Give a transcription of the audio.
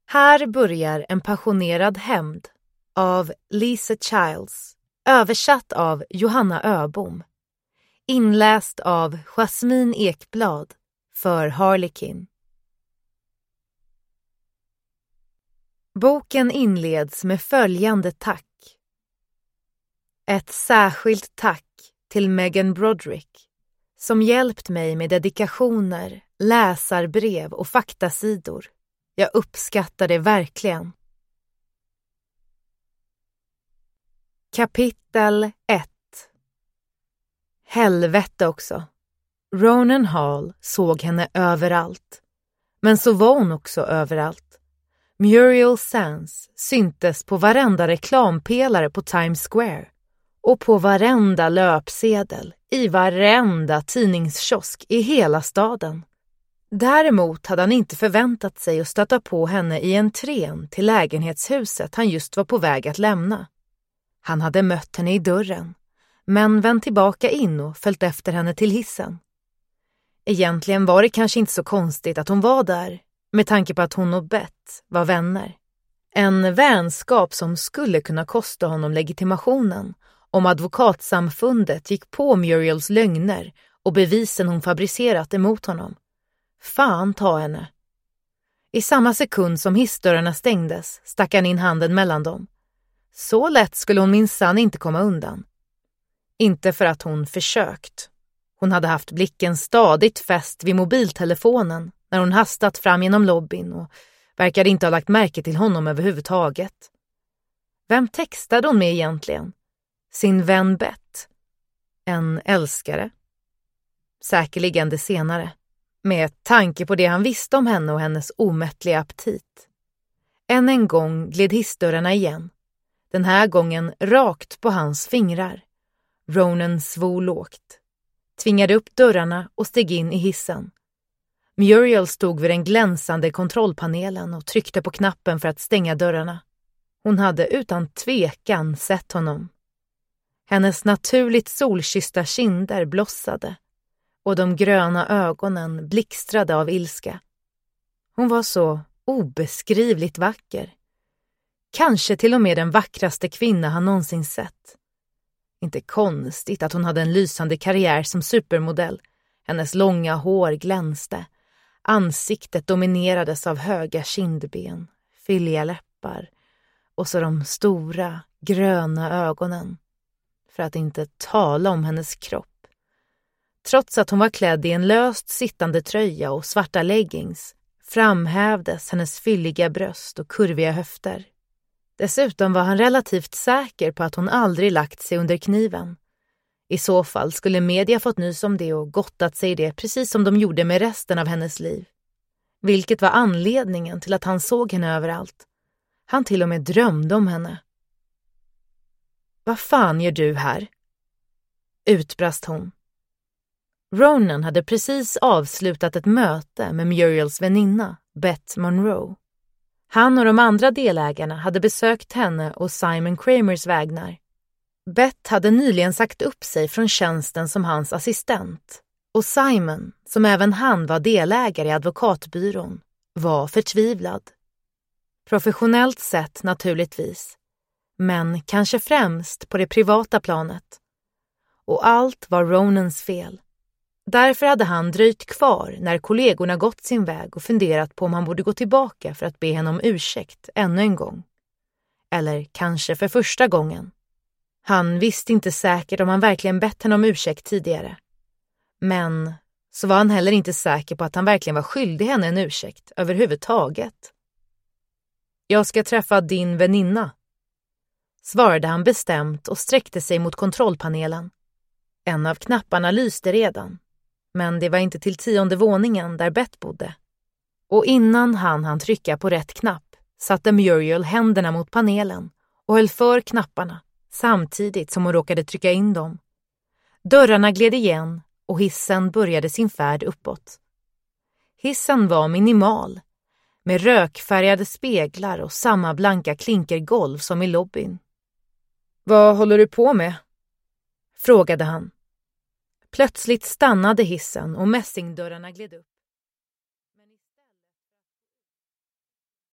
Här börjar en passionerad hämnd av Lisa Childs, översatt av Johanna Öbom. Inläst av Jasmin Ekblad för Harlequin. Boken inleds med följande tack. Ett särskilt tack till Megan Broderick som hjälpt mig med dedikationer, läsarbrev och faktasidor. Jag uppskattar det verkligen. Kapitel 1. Helvete också. Ronan Hall såg henne överallt. Men så var hon också överallt. Muriel Sands syntes på varenda reklampelare på Times Square och på varenda löpsedel i varenda tidningskiosk i hela staden. Däremot hade han inte förväntat sig att stöta på henne i entrén till lägenhetshuset han just var på väg att lämna. Han hade mött henne i dörren, men vänt tillbaka in och följt efter henne till hissen. Egentligen var det kanske inte så konstigt att hon var där, med tanke på att hon och Beth var vänner. En vänskap som skulle kunna kosta honom legitimationen om advokatsamfundet gick på Muriels lögner och bevisen hon fabricerat emot honom. Fan ta henne. I samma sekund som hissdörrarna stängdes stack han in handen mellan dem. Så lätt skulle hon minsann inte komma undan. Inte för att hon försökt. Hon hade haft blicken stadigt fäst vid mobiltelefonen när hon hastat fram genom lobbyn och verkade inte ha lagt märke till honom överhuvudtaget. Vem textade hon med egentligen? Sin vän Beth? En älskare? Säkerligen det senare. Med tanke på det han visste om henne och hennes omättliga aptit. Än en gång gled hissdörrarna igen. Den här gången rakt på hans fingrar. Ronan svor lågt. Tvingade upp dörrarna och steg in i hissen. Muriel stod vid den glänsande kontrollpanelen och tryckte på knappen för att stänga dörrarna. Hon hade utan tvekan sett honom. Hennes naturligt solkyssta kinder blossade och de gröna ögonen blixtrade av ilska. Hon var så obeskrivligt vacker. Kanske till och med den vackraste kvinna han någonsin sett. Inte konstigt att hon hade en lysande karriär som supermodell. Hennes långa hår glänste. Ansiktet dominerades av höga kindben, fylliga läppar och så de stora, gröna ögonen. För att inte tala om hennes kropp. Trots att hon var klädd i en löst sittande tröja och svarta leggings framhävdes hennes fylliga bröst och kurviga höfter. Dessutom var han relativt säker på att hon aldrig lagt sig under kniven. I så fall skulle media fått nys om det och gottat sig det precis som de gjorde med resten av hennes liv. Vilket var anledningen till att han såg henne överallt. Han till och med drömde om henne. Vad fan gör du här? Utbrast hon. Ronan hade precis avslutat ett möte med Muriels väninna, Beth Monroe. Han och de andra delägarna hade besökt henne och Simon Kramers vägnar. Beth hade nyligen sagt upp sig från tjänsten som hans assistent och Simon, som även han var delägare i advokatbyrån, var förtvivlad. Professionellt sett naturligtvis, men kanske främst på det privata planet. Och allt var Ronans fel. Därför hade han dröjt kvar när kollegorna gått sin väg och funderat på om han borde gå tillbaka för att be henne om ursäkt ännu en gång. Eller kanske för första gången. Han visste inte säkert om han verkligen bett henne om ursäkt tidigare. Men så var han heller inte säker på att han verkligen var skyldig henne en ursäkt överhuvudtaget. Jag ska träffa din väninna, svarade han bestämt och sträckte sig mot kontrollpanelen. En av knapparna lyste redan, men det var inte till 10:e våningen där Beth bodde. Och innan han trycka på rätt knapp satte Muriel händerna mot panelen och höll för knapparna samtidigt som hon råkade trycka in dem. Dörrarna gled igen och hissen började sin färd uppåt. Hissen var minimal, med rökfärgade speglar och samma blanka klinkergolv som i lobbyn. Vad håller du på med? Frågade han. Plötsligt stannade hissen och mässingdörrarna gled upp.